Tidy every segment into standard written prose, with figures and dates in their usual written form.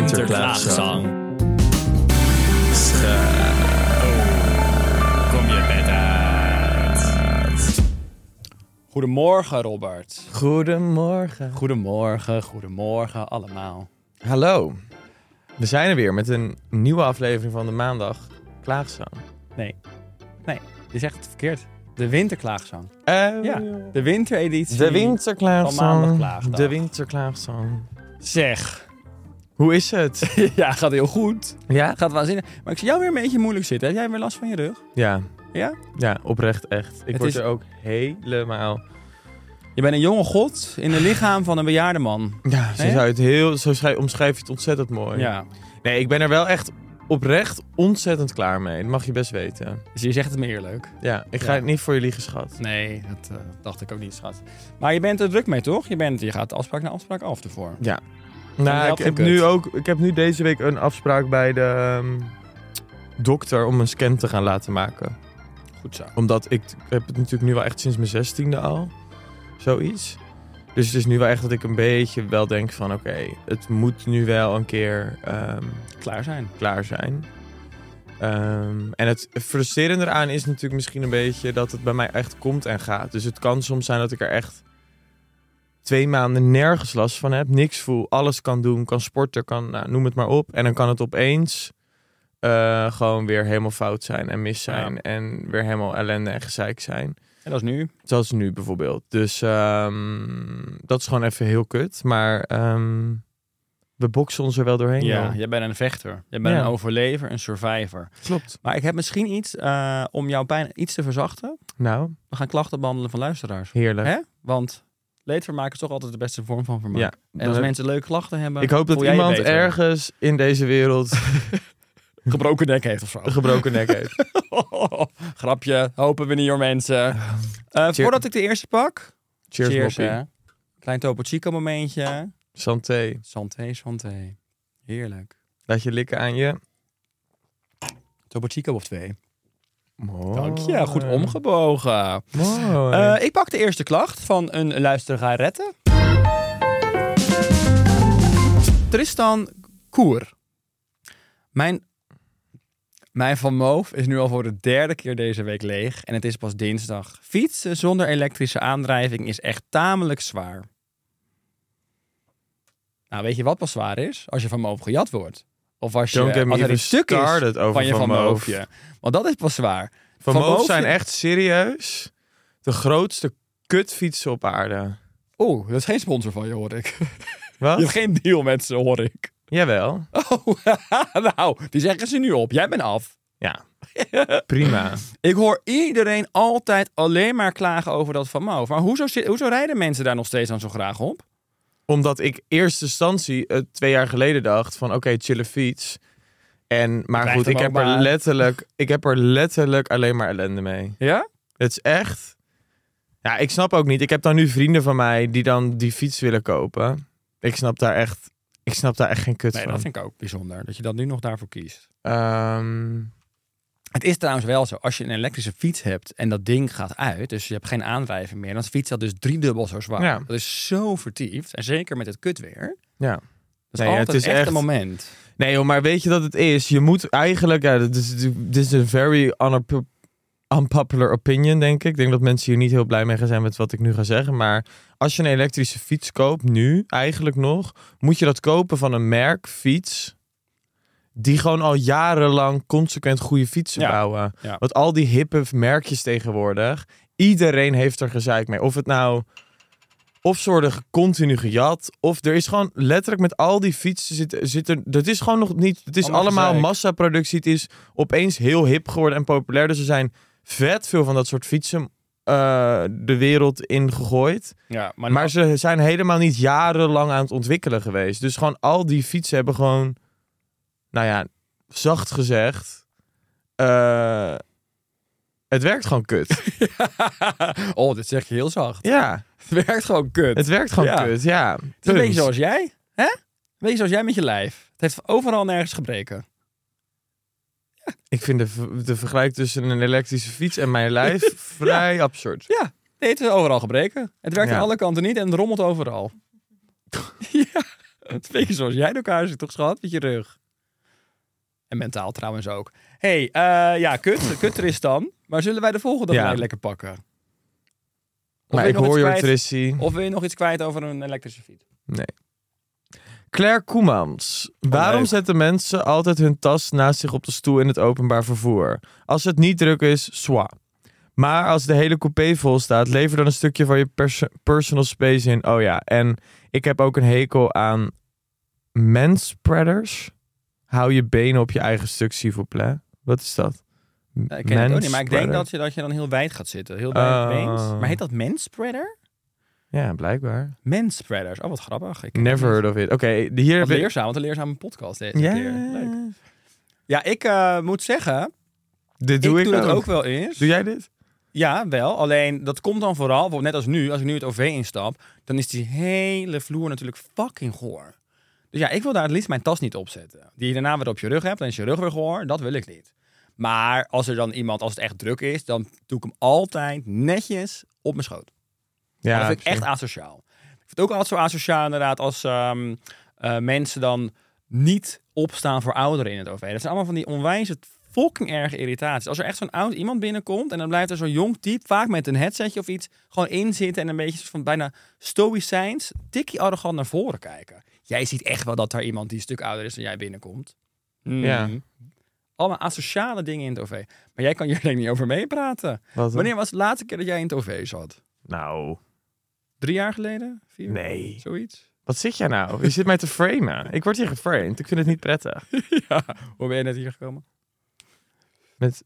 winterklaagzang. Kom je bed uit. Goedemorgen, Robert. Goedemorgen allemaal. Hallo. We zijn er weer met een nieuwe aflevering van de maandag Klaagzang. Nee, je zegt het verkeerd. De winterklaagzang. Ja, De wintereditie. de winterklaagzang. Van Maandag Klaagdag. De winterklaagzang. Zeg. Hoe is het? Ja, gaat heel goed. Ja? Gaat waanzinnig. Maar ik zie jou weer een beetje moeilijk zitten. Heb jij weer last van je rug? Ja. Ja? Ja, oprecht echt. Ik Het word is- er ook helemaal... Je bent een jonge god in het lichaam van een bejaarde man. Ja, omschrijf je het ontzettend mooi. Ja. Nee, ik ben er wel echt oprecht ontzettend klaar mee. Dat mag je best weten. Dus je zegt het me eerlijk. Ja, ik ga het niet voor je liegen, schat. Nee, dat dacht ik ook niet, schat. Maar je bent er druk mee, toch? Je gaat afspraak na afspraak af ervoor. Ja. Dan Nou, helpt ik heb nu deze week een afspraak bij de dokter om een scan te gaan laten maken. Goed zo. Omdat ik heb het natuurlijk nu wel echt sinds mijn 16e al. Zoiets. Dus het is nu wel echt dat ik een beetje wel denk van oké, het moet nu wel een keer Klaar zijn. En het frustrerende eraan is natuurlijk misschien een beetje dat het bij mij echt komt en gaat. Dus het kan soms zijn dat ik er echt 2 maanden nergens last van heb. Niks voel, alles kan doen, kan sporten, noem het maar op. En dan kan het opeens gewoon weer helemaal fout zijn en mis zijn. Ja. En weer helemaal ellende en gezeik zijn. En dat is nu. Zoals nu bijvoorbeeld. Dus dat is gewoon even heel kut. Maar we boksen ons er wel doorheen. Ja, joh. jij bent een vechter. Jij bent Ja. een overlever, een survivor. Klopt. Maar ik heb misschien iets om jouw pijn iets te verzachten. Nou, We gaan klachten behandelen van luisteraars. heerlijk. Hè? Want leedvermaak is toch altijd de beste vorm van vermaak. Ja. En als mensen leuke klachten hebben, Ik hoop dat voel jij je iemand beter. ergens in deze wereld gebroken nek heeft of zo. een gebroken nek heeft. Grapje, hopen we niet hoor mensen. Voordat ik de eerste pak. Cheers, moppie. hè. Klein Topo Chico momentje. Santé. Santé. Heerlijk. Laat je likken aan je. Topo Chico of 2. Mooi. Dank je, goed omgebogen. Mooi. Ik pak de eerste klacht van een luisterarette. Tristan Koer. Mijn Van Moof is nu al voor de 3e keer deze week leeg en het is pas dinsdag. Fietsen zonder elektrische aandrijving is echt tamelijk zwaar. Nou, weet je wat pas zwaar is? Als je Van Moof gejat wordt. Of als Don't get me er even een stuk is started over van je Van Van Moof. Moofje. Want dat is pas zwaar. Van Van Moof Moof zijn je- echt serieus de grootste kutfietsen op aarde. Oeh, dat is geen sponsor van je, hoor ik. Wat? Je hebt geen deal met ze, hoor ik. Jawel. Oh, nou, die zeggen ze nu op. Jij bent af. Ja. Prima. Ik hoor iedereen altijd alleen maar klagen over dat Van Moof. Maar hoezo rijden mensen daar nog steeds dan zo graag op? Omdat ik eerste instantie 2 jaar geleden dacht van oké, chille fiets. Maar Krijg goed, hem ik heb er letterlijk alleen maar ellende mee. Ja? Het is echt... Ja, ik snap ook niet. Ik heb dan nu vrienden van mij die dan die fiets willen kopen. Ik snap daar echt geen kut Nee, van. dat vind ik ook bijzonder. Dat je dat nu nog daarvoor kiest. Ehm, Het is trouwens wel zo. Als je een elektrische fiets hebt en dat ding gaat uit. Dus je hebt geen aandrijving meer. Dan fietst dat dus 3-dubbel zo zwaar. Ja. Dat is zo vertiefd. En zeker met het kutweer. ja. Dat is Nee, altijd het is echt echt- een moment. Nee joh, maar weet je dat het is? Je moet eigenlijk... Ja, dit is een very unpopular opinion, denk ik. Ik denk dat mensen hier niet heel blij mee gaan zijn met wat ik nu ga zeggen. Maar als je een elektrische fiets koopt, nu eigenlijk nog... moet je dat kopen van een merk fiets... die gewoon al jarenlang consequent goede fietsen Ja. bouwen. Ja. Want al die hippe merkjes tegenwoordig... iedereen heeft er gezeik mee. Of het nou... Of ze worden continu gejat. Of er is gewoon letterlijk met al die fietsen zit er... Dat is gewoon nog niet... Het is Allemaal allemaal gezeik. massaproductie. Het is opeens heel hip geworden en populair. Dus er zijn vet veel van dat soort fietsen de wereld in gegooid. Ja, Maar ze zijn helemaal niet jarenlang aan het ontwikkelen geweest. Dus gewoon al die fietsen hebben gewoon... Nou ja, zacht gezegd... het werkt gewoon kut. Oh, dit zeg je heel zacht. Ja, Het werkt gewoon kut. het werkt gewoon Ja. kut. Ja, Het is een beetje zoals jij. Hè? Een beetje zoals jij met je lijf. Het heeft overal nergens gebreken. Ik vind de vergelijk tussen een elektrische fiets en mijn lijf vrij absurd. Ja, nee, het is overal gebreken. Het werkt Ja. aan alle kanten niet en het rommelt overal. Ja. Het is een beetje zoals jij in elkaar zit, toch schat? Met je rug. En mentaal trouwens ook. Hey, kut er is dan. Maar zullen wij de volgende gelijk lekker pakken? Maar ik hoor je, Trissie. Of wil je nog iets kwijt over een elektrische fiets? Nee. Claire Koemans. Waarom zetten mensen altijd hun tas naast zich op de stoel in het openbaar vervoer? Als het niet druk is, soit. Maar als de hele coupé vol staat, lever dan een stukje van je personal space in. Oh ja, en ik heb ook een hekel aan manspreaders. Hou je benen op je eigen stuk, s'il vous plaît. Wat is dat? Ik ken het ook niet, maar ik denk dat je dan heel wijd gaat zitten. Heel wijd. Maar heet dat manspreader? Ja, blijkbaar. Manspreaders. Oh, wat grappig. Never heard of it. Oké, hier wat leerzaam. Wat een leerzame podcast deze keer. Leuk. Ja, ik moet zeggen... Dit doe ik het ook wel eens. Doe jij dit? Ja, wel. Alleen, dat komt dan vooral... Net als nu, als ik nu het OV instap... Dan is die hele vloer natuurlijk fucking goor. Dus ja, ik wil daar het liefst mijn tas niet op zetten. Die je daarna weer op je rug hebt. Dan is je rug weer goor. Dat wil ik niet. Maar als er dan iemand... Als het echt druk is... Dan doe ik hem altijd netjes op mijn schoot. Ja, dat vind ik echt asociaal. Ik vind het ook altijd zo asociaal inderdaad als mensen dan niet opstaan voor ouderen in het OV. Dat zijn allemaal van die onwijs fucking erge irritaties. Als er echt zo'n oud iemand binnenkomt en dan blijft er zo'n jong type, vaak met een headsetje of iets, gewoon inzitten en een beetje van bijna stoïcijns, tikkie arrogant naar voren kijken. Jij ziet echt wel dat daar iemand die een stuk ouder is dan jij binnenkomt. Ja. Allemaal asociale dingen in het OV. Maar jij kan hier denk ik niet over meepraten. Wanneer was de laatste keer dat jij in het OV zat? Nou... 3 jaar geleden? 4? Nee. Zoiets? Wat zit jij nou? Je zit mij te framen. Ik word hier geframed. Ik vind het niet prettig. Ja. Hoe ben je net hier gekomen? Met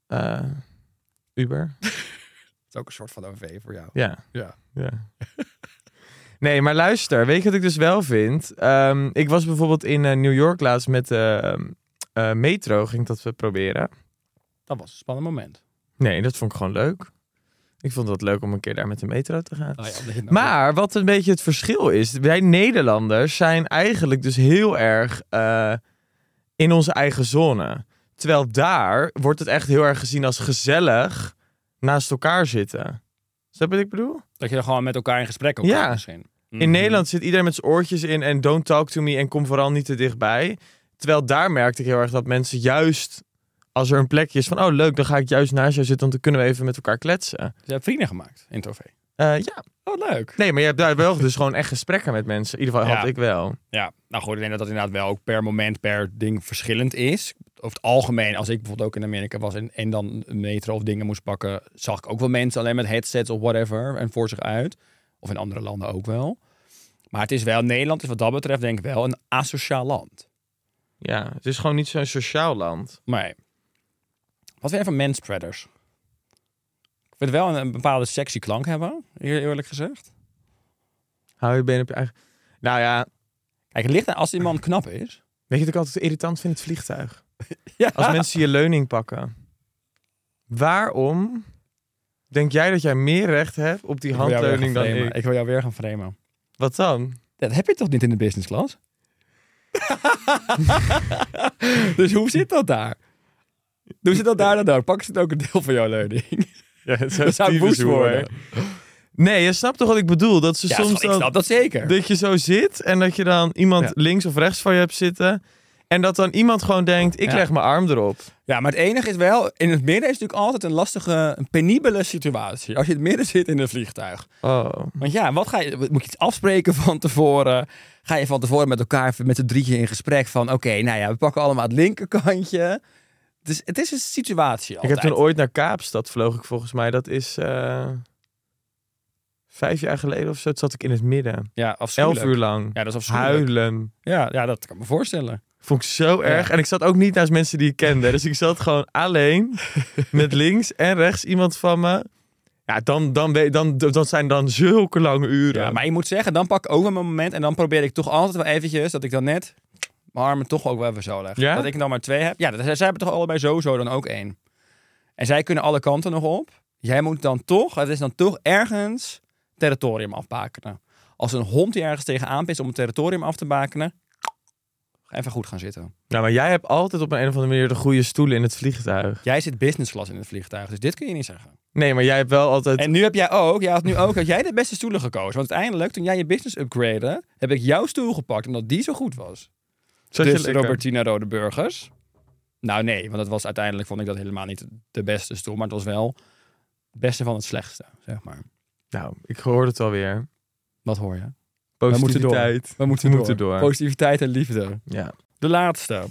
Uber. Dat is ook een soort van OV voor jou. Ja. Ja. Nee, maar luister. Weet je wat ik dus wel vind? Ik was bijvoorbeeld in New York laatst met metro. Ging ik dat proberen. Dat was een spannend moment. Nee, dat vond ik gewoon leuk. Ik vond het leuk om een keer daar met de metro te gaan. Oh ja, maar wat een beetje het verschil is... Wij Nederlanders zijn eigenlijk dus heel erg in onze eigen zone. Terwijl daar wordt het echt heel erg gezien als gezellig naast elkaar zitten. Snap je wat ik bedoel? Dat je er gewoon met elkaar in gesprek ook ja. misschien. In Nederland zit iedereen met zijn oortjes in en don't talk to me en kom vooral niet te dichtbij. Terwijl daar merkte ik heel erg dat mensen juist... Als er een plekje is van, oh leuk, dan ga ik juist naast jou zitten, want dan kunnen we even met elkaar kletsen. Dus je hebt vrienden gemaakt in het OV? Ja. Oh, leuk. Nee, maar je hebt daar wel dus gewoon echt gesprekken met mensen. In ieder geval had ik wel. Ja, nou goed, ik denk dat dat inderdaad wel ook per moment, per ding verschillend is. Over het algemeen, als ik bijvoorbeeld ook in Amerika was en dan een metro of dingen moest pakken, zag ik ook wel mensen alleen met headsets of whatever en voor zich uit. Of in andere landen ook wel. Maar het is wel, Nederland is wat dat betreft denk ik wel een asociaal land. Ja, het is gewoon niet zo'n sociaal land. Nee. Wat vind je van manspreaders? Ik vind het wel een bepaalde sexy klank hebben, eerlijk gezegd. Hou je benen op je eigen... Nou ja... Kijk, het ligt aan als iemand knap is. Weet je wat ik altijd irritant vind? Het vliegtuig. Ja. Als mensen je leuning pakken. Waarom denk jij dat jij meer recht hebt op die handleuning dan ik? Ik wil jou weer gaan framen. Wat dan? Dat heb je toch niet in de business class? Dus hoe zit dat daar? Doen ze dat daar dan? Pakken ze het ook een deel van jouw leuning? Ja, dat zou woest worden. Nee, je snapt toch wat ik bedoel? Dat ze soms ik snap dat zeker. Dat je zo zit en dat je dan iemand links of rechts van je hebt zitten. En dat dan iemand gewoon denkt, ik leg mijn arm erop. Ja, maar het enige is wel, in het midden is natuurlijk altijd een lastige, een penibele situatie. Als je in het midden zit in een vliegtuig. Oh. Want ja, wat moet je iets afspreken van tevoren? Ga je van tevoren met elkaar, met z'n drietje in gesprek van, oké, nou ja, we pakken allemaal het linkerkantje. Dus het is een situatie altijd. Ik heb toen ooit naar Kaapstad vloog ik volgens mij. Dat is 5 jaar geleden of zo. Toen zat ik in het midden. Ja, afschuwelijk. 11 uur lang. Ja, dat is afschuwelijk. Huilen. Ja, dat kan me voorstellen. Vond ik zo erg. En ik zat ook niet naast mensen die ik kende. Dus ik zat gewoon alleen met links en rechts iemand van me. Ja, dan zijn dan zulke lange uren. Ja, maar je moet zeggen, dan pak ik ook wel mijn moment. En dan probeer ik toch altijd wel eventjes dat ik dan net mijn armen toch ook wel even zo leg. Ja? Dat ik dan maar 2 heb. Ja, zij hebben toch allebei sowieso dan ook 1. En zij kunnen alle kanten nog op. Jij moet dan toch, het is dan toch ergens territorium afbakenen. Als een hond die ergens tegenaan pist om het territorium af te bakenen, even goed gaan zitten. Ja, maar jij hebt altijd op een of andere manier de goede stoelen in het vliegtuig. Jij zit business class in het vliegtuig, dus dit kun je niet zeggen. Nee, maar jij hebt wel altijd... En nu heb jij had jij de beste stoelen gekozen. Want uiteindelijk, toen jij je business upgrade, heb ik jouw stoel gepakt, omdat die zo goed was. Zat je Dus lekker? Robertina Rode Burgers. Nou nee, want dat was uiteindelijk, vond ik dat helemaal niet de beste stoel. Maar het was wel het beste van het slechtste, zeg maar. Nou, ik hoorde het alweer. Wat hoor je? Positiviteit. We moeten door. Positiviteit en liefde. Ja. De laatste.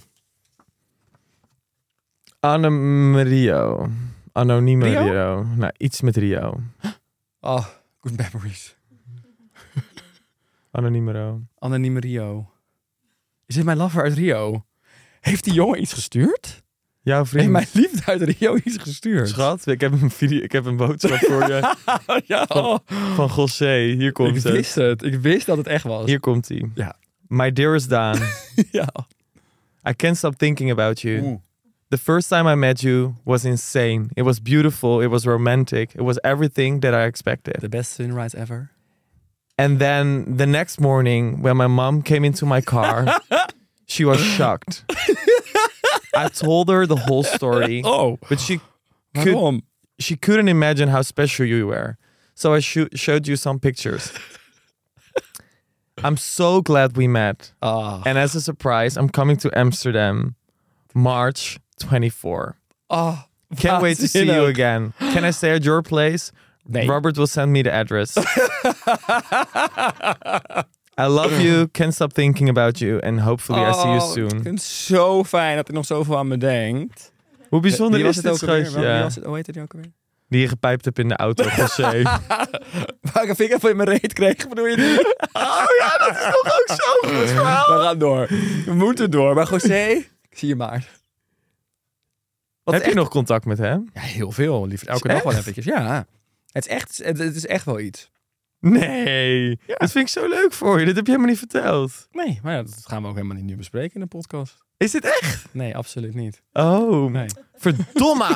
Annemario. Anonieme Rio? Rio. Nou, iets met Rio. Oh, good memories. Anonieme Rio. Anonieme Rio. Is dit mijn lover uit Rio? Heeft die jongen iets gestuurd? Jouw vriend. Heeft mijn liefde uit Rio iets gestuurd? Schat, ik heb een boodschap voor je Ja, oh. van José. Hier komt Ik het. wist het. Ik wist dat het echt was. Hier komt hij. Ja. My dearest Daan, Ja. I can't stop thinking about you. Oeh. The first time I met you was insane. It was beautiful. It was romantic. It was everything that I expected. The best sunrise ever. And then the next morning, when my mom came into my car, she was shocked. I told her the whole story, Oh, but she waarom? couldn't imagine how special you were. So I showed you some pictures. I'm so glad we met. Ah. And as a surprise, I'm coming to Amsterdam, March 24. Oh, Can't wait to see you again. Can I stay at your place? Nee. Robert will send me the address. I love you. Can't stop thinking about you. And hopefully I see you Ik soon. vind het zo fijn dat hij nog zoveel aan me denkt. Hoe bijzonder Wie is was dit, het ook alweer? schatje? Wie was het? Hoe heette die ook alweer? Die je gepijpt hebt in de auto, José. Waar ik een vinger van in mijn reet kreeg, bedoel je niet? Oh ja, dat is toch ook zo'n goed verhaal. We gaan door. We moeten door. Maar José, ik zie je maar. Wat Heb echt... je nog contact met hem? Ja, heel veel. Liever elke Is dag wel echt? eventjes. Ja. Het is echt wel iets. Nee. Ja. Dat vind ik zo leuk voor je. Dit heb je helemaal niet verteld. Nee, maar ja, dat gaan we ook helemaal niet nu bespreken in de podcast. Is dit echt? Nee, absoluut niet. Oh, Nee. verdomme.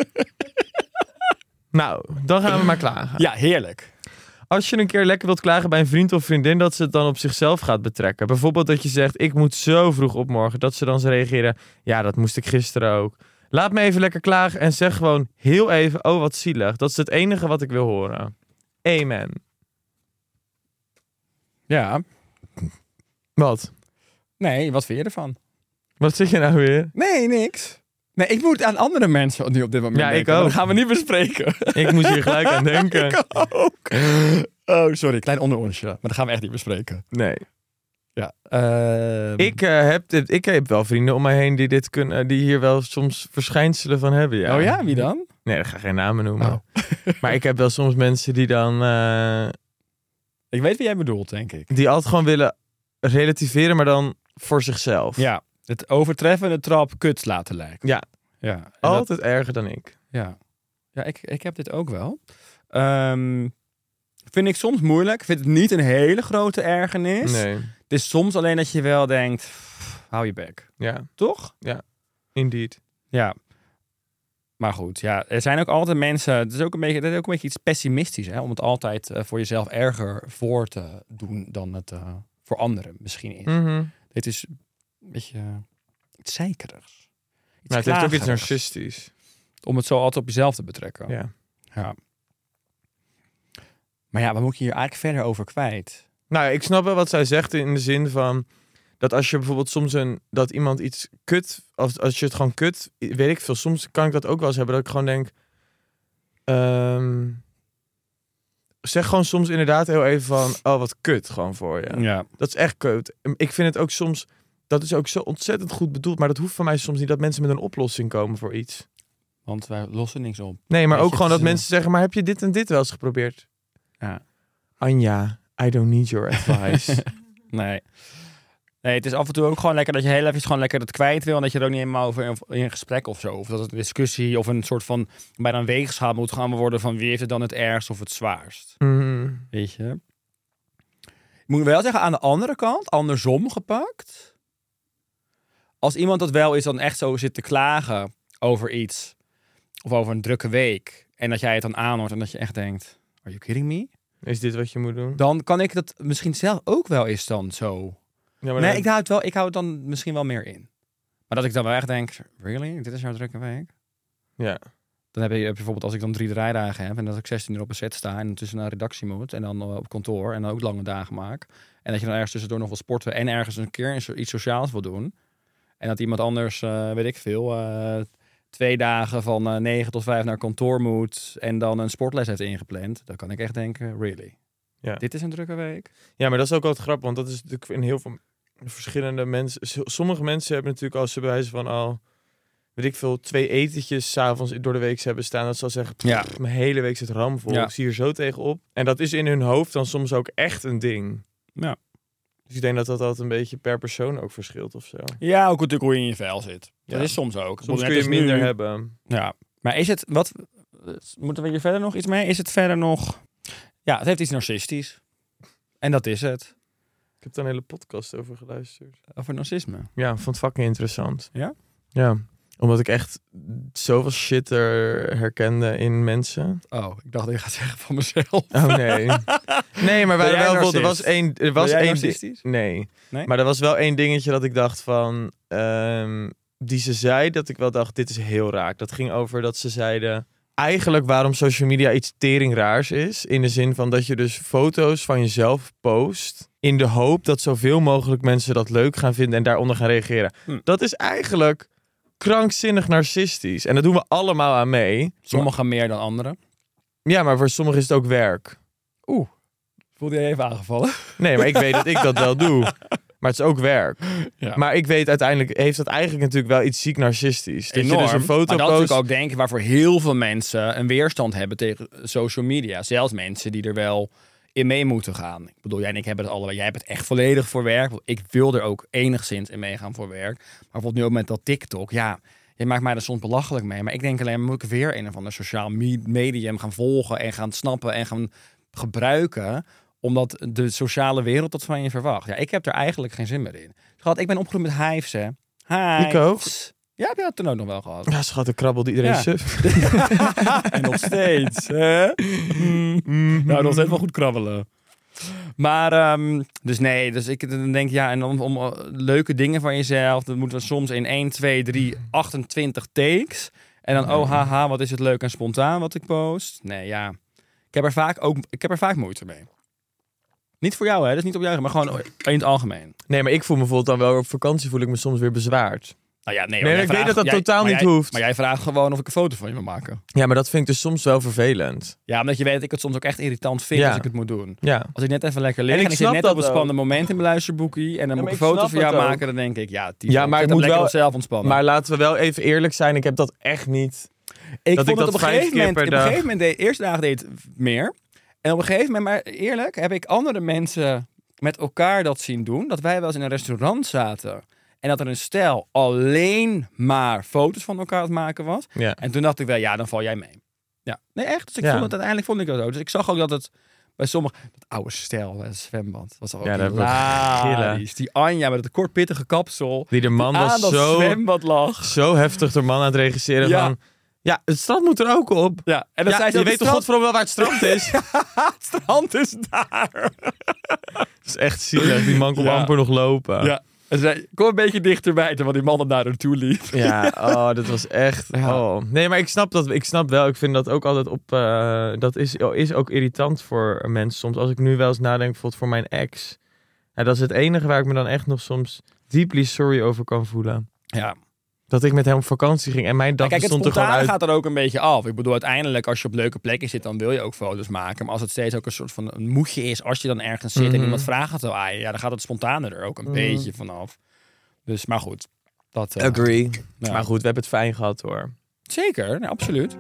Nou, dan gaan we maar klagen. Ja, heerlijk. Als je een keer lekker wilt klagen bij een vriend of vriendin, dat ze het dan op zichzelf gaat betrekken. Bijvoorbeeld dat je zegt, ik moet zo vroeg op morgen. Dat ze dan reageren, ja, dat moest ik gisteren ook. Laat me even lekker klagen en zeg gewoon heel even, oh wat zielig. Dat is het enige wat ik wil horen. Amen. Ja. Wat? Nee, wat vind je ervan? Wat zeg je nou weer? Nee, niks. Nee, ik moet aan andere mensen nu op dit moment Ja, ik denken, maar ook. Dat gaan we niet bespreken. Ik moest hier gelijk aan denken. Ik ook. Oh, sorry. Klein onderonsje. Maar dat gaan we echt niet bespreken. Nee. Ja. Ik heb wel vrienden om mij heen die dit kunnen, die hier wel soms verschijnselen van hebben. Ja. Oh ja, wie dan? Nee, ik ga geen namen noemen. Oh. Maar ik heb wel soms mensen die dan, Ik weet wie jij bedoelt, denk ik. die altijd gewoon willen relativeren, maar dan voor zichzelf. Ja. Het overtreffende trap kuts laten lijken. Ja. Ja. En Altijd erger dan ik. ja. Ja, ik heb dit ook wel. Vind ik soms moeilijk. Ik vind het niet een hele grote ergernis. Nee. Het is soms alleen dat je wel denkt, hou je bek. Ja, Toch? indeed. Ja. Maar goed, ja, er zijn ook altijd mensen. Het is ook een beetje iets pessimistisch, hè, om het altijd voor jezelf erger voor te doen dan het voor anderen misschien is. Mhm. Dit is een beetje iets zeikerigs. Iets Maar het heeft ook iets klagerigs. narcistisch. Om het zo altijd op jezelf te betrekken. Ja. Ja. Maar ja, wat moet je hier eigenlijk verder over kwijt? Nou, ik snap wel wat zij zegt in de zin van dat als je bijvoorbeeld soms dat iemand iets kut, of als je het gewoon kut, weet ik veel, soms kan ik dat ook wel eens hebben dat ik gewoon denk, zeg gewoon soms inderdaad heel even van, oh wat kut gewoon voor je. Ja. Dat is echt kut. Ik vind het ook soms, dat is ook zo ontzettend goed bedoeld, maar dat hoeft van mij soms niet dat mensen met een oplossing komen voor iets. Want wij lossen niks op. Nee, maar Weet ook je, gewoon het dat is, mensen zeggen, maar heb je dit en dit wel eens geprobeerd? Ja. Anja, I don't need your advice. Nee. Nee, het is af en toe ook gewoon lekker dat je heel even gewoon lekker het kwijt wil. En dat je er ook niet helemaal over in een gesprek of zo. Of dat het een discussie of een soort van bij een weegschaal moet gaan worden van wie heeft het dan het ergst of het zwaarst. Mhm. Weet je? Ik moet wel zeggen, aan de andere kant, andersom gepakt. Als iemand dat wel is dan echt zo zit te klagen over iets. Of over een drukke week. En dat jij het dan aanhoort en dat je echt denkt, are you kidding me? Is dit wat je moet doen? Dan kan ik dat misschien zelf ook wel eens dan zo. Ja, maar Nee, dan- ik hou het dan misschien wel meer in. Maar dat ik dan wel echt denk, really? Dit is jouw drukke week? Ja. Dan heb je bijvoorbeeld als ik dan 3 draaidagen heb en dat ik 16 uur op een set sta en tussen naar redactie moet en dan op kantoor en dan ook lange dagen maak. En dat je dan ergens tussendoor nog wil sporten en ergens een keer iets sociaals wil doen. En dat iemand anders, weet ik veel, 2 dagen van 9 tot 5 naar kantoor moet en dan een sportles heeft ingepland. Dan kan ik echt denken, really? Ja. Dit is een drukke week? Ja, maar dat is ook altijd grappig, want dat is natuurlijk in heel veel verschillende mensen. Sommige mensen hebben natuurlijk als ze bewijzen van al, weet ik veel, 2 etentjes 's avonds door de week hebben staan. Dat ze al zeggen, Ja. mijn hele week zit ramvol. Ja. Ik zie er zo tegenop. En dat is in hun hoofd dan soms ook echt een ding. Ja. Dus ik denk dat dat altijd een beetje per persoon ook verschilt of zo. Ja, ook natuurlijk hoe je in je vel zit. Ja. Dat is soms ook. Soms Net kun je als minder nu. hebben. Ja, maar is het, moeten we hier verder nog iets mee? Is het verder nog, ja, het heeft iets narcistisch. En dat is het. Ik heb daar een hele podcast over geluisterd. Over narcisme. Ja, vond het fucking interessant. Ja? Ja, omdat ik echt zoveel shit er herkende in mensen. Oh, ik dacht dat je gaat zeggen van mezelf. Oh nee. Nee, maar Ben jij wel, er narcist? was één... Er was Ben jij één narcistisch? nee. Nee? Maar er was wel één dingetje dat ik dacht van... die ze zei, dat ik wel dacht, dit is heel raar. Dat ging over dat ze zeiden... Eigenlijk waarom social media iets teringraars is. In de zin van dat je dus foto's van jezelf post... in de hoop dat zoveel mogelijk mensen dat leuk gaan vinden... en daaronder gaan reageren. Dat is eigenlijk krankzinnig narcistisch. En dat doen we allemaal aan mee. Sommigen meer dan anderen. Ja, maar voor sommigen is het ook werk. Voelde je even aangevallen? Nee, maar ik weet dat ik dat wel doe. Maar het is ook werk. Ja. Maar ik weet uiteindelijk... heeft dat eigenlijk natuurlijk wel iets ziek narcistisch. Dat Enorm. je dus een foto maar dat is post... natuurlijk ook denk ik waarvoor heel veel mensen een weerstand hebben tegen social media. Zelfs mensen die er wel in mee moeten gaan. Ik bedoel, jij en ik hebben het allebei. Jij hebt het echt volledig voor werk. Ik wil er ook enigszins in meegaan voor werk. Maar bijvoorbeeld nu ook met dat TikTok. Ja, je maakt mij er soms belachelijk mee. Maar ik denk alleen, moet ik weer een of ander sociaal medium gaan volgen en gaan snappen en gaan gebruiken... omdat de sociale wereld dat van je verwacht. Ja, ik heb er eigenlijk geen zin meer in. Schat, ik ben opgegroeid met hives, hè. Hives. Ik ook. Ja, heb je dat toen ook nog wel gehad? Ja, schat, ik krabbelde iedereen Ja. suf. En nog steeds, hè? Nou, nog steeds wel goed krabbelen. Maar, dus nee, dus ik dan denk, ja, en dan om leuke dingen van jezelf, dat moeten we soms in 1, 2, 3, 28 takes. En dan, oh, haha, wat is het leuk en spontaan wat ik post. Nee, ja. Ik heb er vaak moeite mee. Niet voor jou, hè? Dat is niet op jou, maar gewoon in het algemeen. Nee, maar ik voel me bijvoorbeeld dan wel op vakantie voel ik me soms weer bezwaard. Nou ja, nee, Nee, jij ik weet vraagt- dat jij- totaal maar niet jij- hoeft. Maar jij vraagt gewoon of ik een foto van je wil maken. Ja, maar dat vind ik dus soms wel vervelend. Ja, omdat je weet dat ik het soms ook echt irritant vind Ja. als ik het moet doen. Ja. Als ik net even lekker lig En en ik ik zit snap net dat op een ook. spannend moment in mijn luisterboekie en dan moet maar ik een ik foto snap van jou dat ook. maken, dan denk ik, ja, Ja, maar ik moet lekker wel- op zelf ontspannen. Maar laten we wel even eerlijk zijn, ik heb dat echt niet. ik dat vond ik het dat op een 5 gegeven keer moment, per op een dag- gegeven moment deed, de eerste dagen deed het meer. En op een gegeven moment, maar eerlijk, heb ik andere mensen met elkaar dat zien doen. Dat wij wel eens in een restaurant zaten. En dat er een stel alleen maar foto's van elkaar aan het maken was. Ja. En toen dacht ik wel, ja, dan val jij mee. Ja, nee, echt. Dus ik Ja. vond het uiteindelijk vond ik dat zo. Dus ik zag ook dat het bij sommigen... Dat oude stel, het zwembad. Was ook Ja, dat was hilarisch. Die Anja met het kortpittige kapsel. Die de man aan was dat zo, zwembad lag. zo heftig de man aan het regisseren Ja. van... Ja, het strand moet er ook op. Ja, en dan Ja, zei ze je ook, weet toch het godverdomme wel waar het strand is? het strand is daar. Dat is echt zielig. Die man kon Ja. amper nog lopen. Ja. En ze zei, kom een beetje dichterbij, terwijl die man er naar naartoe liep. Ja, oh, dat was echt... Ja. Oh. Nee, maar ik snap dat. Ik snap wel. Ik vind dat ook altijd op... dat is ook irritant voor mensen soms. Als ik nu wel eens nadenk, bijvoorbeeld voor mijn ex. Ja, dat is het enige waar ik me dan echt nog soms deeply sorry over kan voelen. Ja. Dat ik met hem op vakantie ging en mijn dag Kijk, het bestond er gewoon spontane uit... gaat er ook een beetje af. Ik bedoel, uiteindelijk als je op leuke plekken zit, dan wil je ook foto's maken. Maar als het steeds ook een soort van een moedje is, als je dan ergens zit en iemand vraagt het aan je, ja, dan gaat het spontane er ook een beetje vanaf. Dus, maar goed. Dat, Agree. ja. Maar goed, we hebben het fijn gehad hoor. Zeker, nee, absoluut.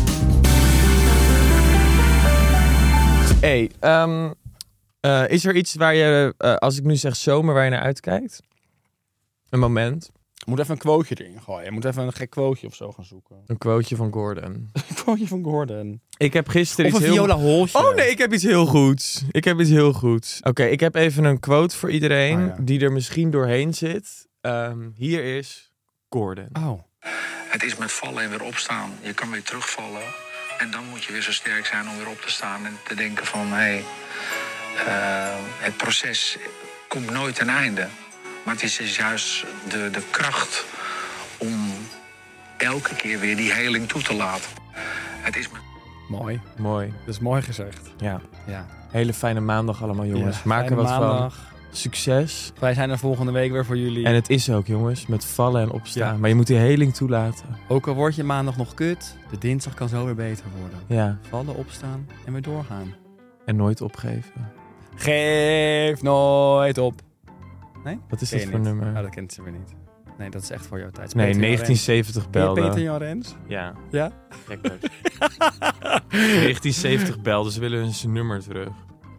Hey, is er iets waar je, als ik nu zeg zomer, waar je naar uitkijkt? Een moment. Je moet even een quoteje erin gooien. Je moet even een gek quoteje of zo gaan zoeken. Een quoteje van Gordon. Een quoteje van Gordon. Ik heb gisteren Of een iets heel... Viola Holtje. Oh nee, ik heb iets heel goeds. Oké, ik heb even een quote voor iedereen Oh, ja. die er misschien doorheen zit. Hier is Gordon. Oh. Het is met vallen en weer opstaan. Je kan weer terugvallen. En dan moet je weer zo sterk zijn om weer op te staan. En te denken van, het proces komt nooit ten einde. Maar het is dus juist de kracht om elke keer weer die heling toe te laten. Het is me... Mooi. Mooi. Dat is mooi gezegd. Ja. Ja. Hele fijne maandag allemaal, jongens. Ja, Maak er fijne wat van. maandag. Succes. Wij zijn er volgende week weer voor jullie. En het is ook, jongens, met vallen en opstaan. Ja. Maar je moet die heling toelaten. Ook al word je maandag nog kut, de dinsdag kan zo weer beter worden. Ja. Vallen, opstaan en weer doorgaan. En nooit opgeven. Geef nooit op. Wat is Ken dit je voor niet? nummer? Oh, dat kent ze weer niet. Nee, dat is echt voor jouw tijd. Nee, Peter Jan 1970 Rens. Ken je belde. Peter Jan Rens? Ja. Ja? Lekker. 1970 belde, ze willen zijn nummer terug.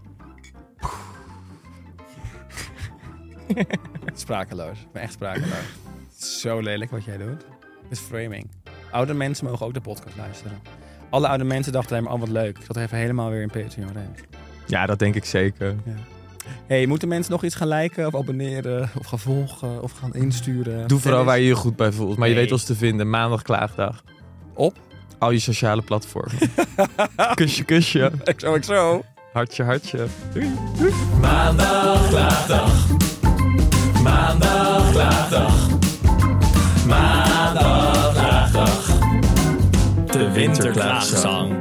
Sprakeloos. Ik ben echt sprakeloos. Het is zo lelijk wat jij doet. Het is framing. Oude mensen mogen ook de podcast luisteren. Alle oude mensen dachten alleen maar, oh wat leuk. Ik zat even helemaal weer in Peter Jan Rens. Ja, dat denk ik zeker. Ja. Hey, moeten mensen nog iets gaan liken of abonneren of gaan volgen of gaan insturen? Doe vooral waar je je goed bij voelt. Maar je Nee. weet ons te vinden. Maandag klaagdag. Op? Al je sociale platformen. Kusje, kusje. XOXO. Hartje, hartje. Doei. Maandag klaagdag. Maandag klaagdag. Maandag klaagdag. De winterklaagzang.